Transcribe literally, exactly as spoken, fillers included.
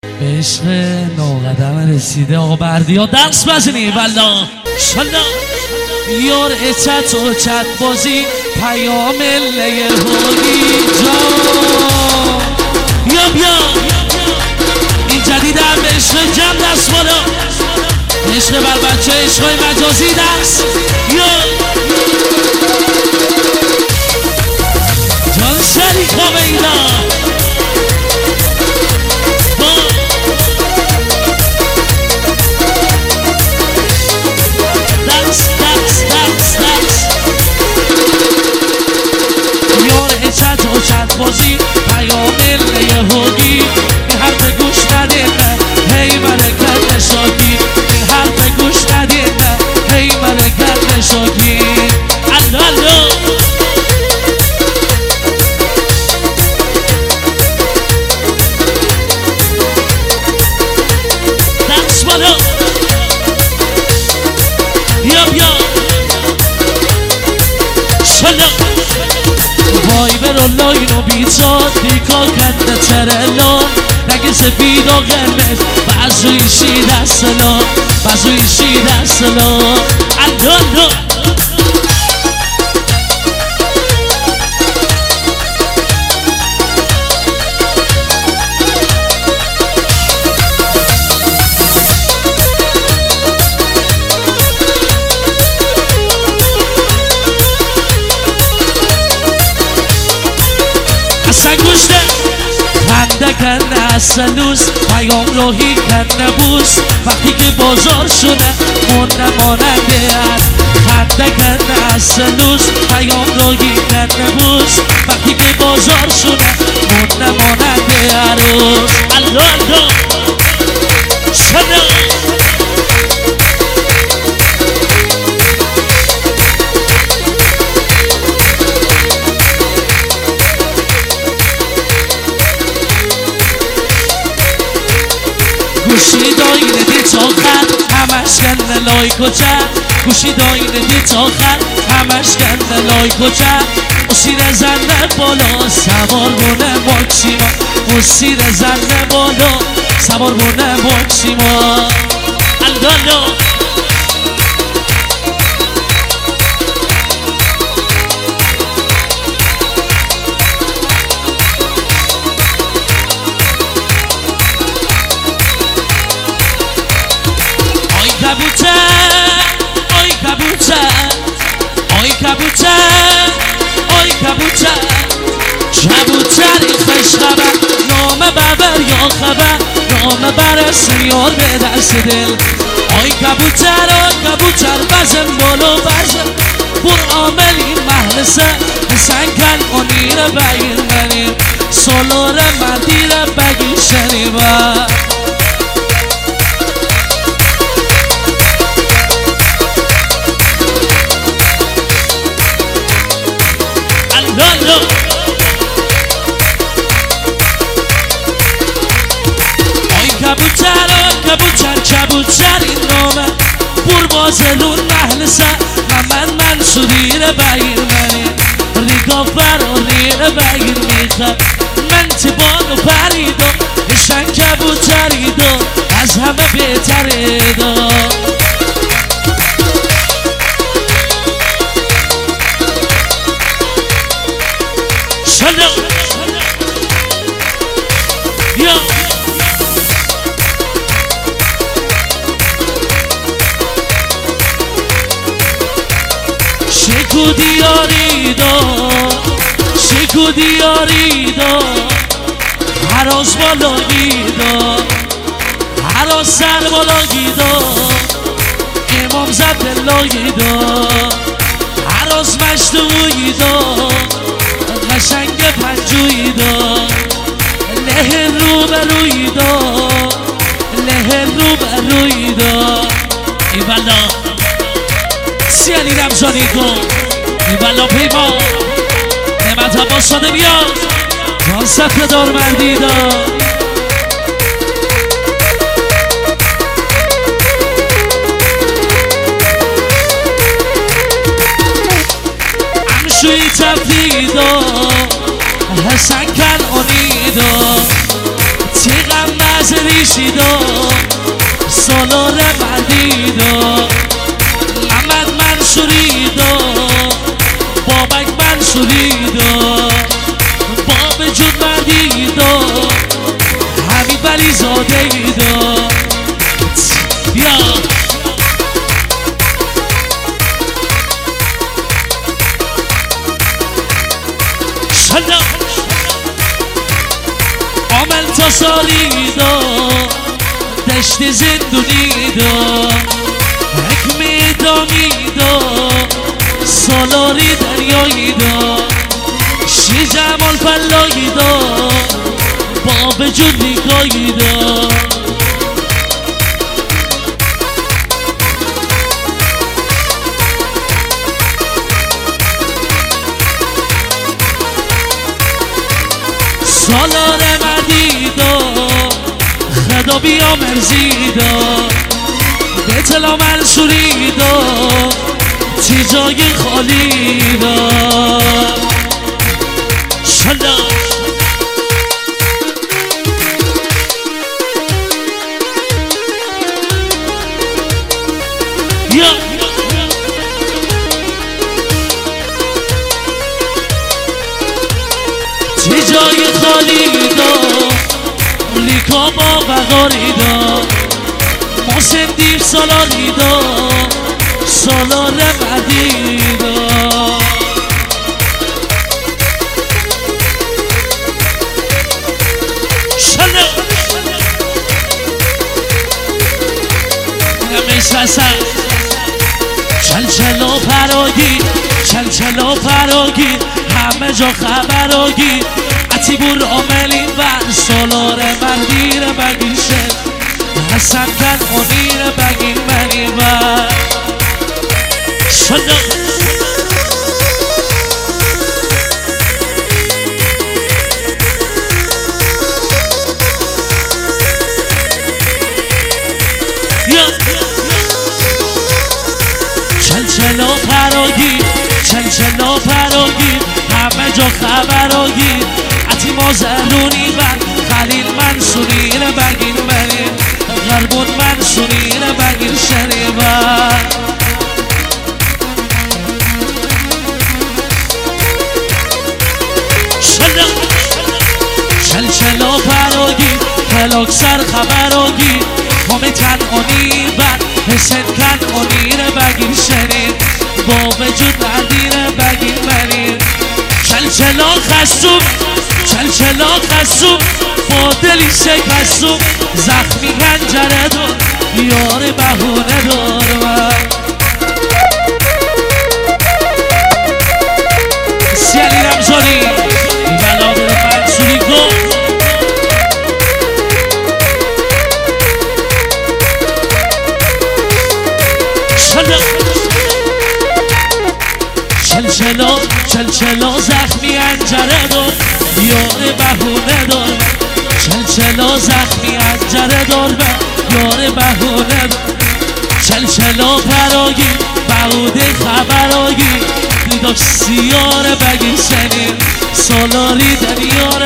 به عشق نوقدم رسیده آقا بردیا دست بزنی والله شلا یار اچت و چت بازی پیام لیهوری جان یا بیا این جدیدم به عشق جمع دست بالا عشق بر بچه عشقای مجازی دست یا جان شریک ها بیدار چت و چت بازی پیام لیهوری این حرف گوش ندید هی ملکت نشاکی این حرف گوش ندید هی ملکت نشاکی الله الله دست بالا یا بیا شلا وای برالله اینو بیزاد دیکا کنده ترلان نگه سفید و قرمز بعضوی شید اصلا بعضوی شید اصلا الله اصلا گوشته خنده کنه اصلوز پیام راهی کنه بوس وقتی که بازار شده مونه ماننده هست خنده کنه اصلوز پیام راهی کنه بوس وقتی که بازار شده مونه ماننده عروس الله الله شده گوشی داینه دی تا خط همش کنه لایک و چپ گوشی داینه دی تا خط همش کنه لایک و چپ موسیر زنده بالا سوار بونه ماکسیما موسیر زنده بالا سوار بونه ماکسیما الله الله کبوتر آی کبوتر آی کبوتر آی کبوتر کبوتر این خوش خبر نامه ببر یا خبر نامه بر سیار به دست دل آی کبوتر آی کبوتر بزن بالا بزن بر عامل این محلسه حسن کن اونی رو بگیر منیم سالار مردی رو بگیر شنیبه آی کبوتر آی کبوتر کبوتر این نامه بور بازلون محلسه من منصوری رو بگیر منی ریگا فراری رو بگیر میخواد من تبان و پریدا نشن کبوتری دا از همه بهتره دا شلو یا شکو دیاری دا شکو دیاری دا هراز بالایی دا هراز سر بالایی دا امام زد لایی دا هراز مشتوی دا قشنگ پنجوی دا له رو بروی دا له رو بروی دا ای بلا سیانی رمزانی کن ای بلا پیما نعمت عباس شده بیاد جان سفر دار مردی دا امشوی تفریدا حسن کن اونیدا تیغم از ریشیدو سالار مردیدو محمد منصوریدو بابک منصوریدو باب جود مردیدو حمید ولی زاده ایدو یا شلا عمل تصاریدو دشت زندونیدو حکمی دامیدو سالاری دریاییدو شی جمال فلاییدو باب جون نیکاییدو سالار مدیدو خدا بیا مرزیدو به طلا منصوریدو چی جای خالیدو شلا یا چی جای خالیدو لیکا با بغاریدو محسن دیر سالاریدو سالار مدیدو شلا نمیشنسم چل چلا پراگی چل چلا پراگی همه جا خبراگی اتیبور عاملین و سالار مردیر بگیر شد حسن کن اونیر بگیر منی و شلا چل چلا پراگی چل چلا پراگی همه جا خبراگی عتی ما زهرونی بر خلیل منصوری رو بگیر منی غربون منصوری رو بگیر شریبا شلا چل چلا پراگی کلاک سر خبراگی همه کنعانی بر حسن کنعانی رو بگیر شنید با وجود مردی رو بگیر منید چل چلا خسوم چل چلا خسوم با دلی شکستم زخمی هنجره دار یار بهونه دار من سیالی رمزانی بلادر منصوری گفت چل چلا چل چلا زخمی انجره دار یار بهونه دار چل چلا زخمی انجره دار یار بهونه دار چل چلا پراگی بهوده خبراگی دیداش سیاره بگیر شنید سالاری دنیار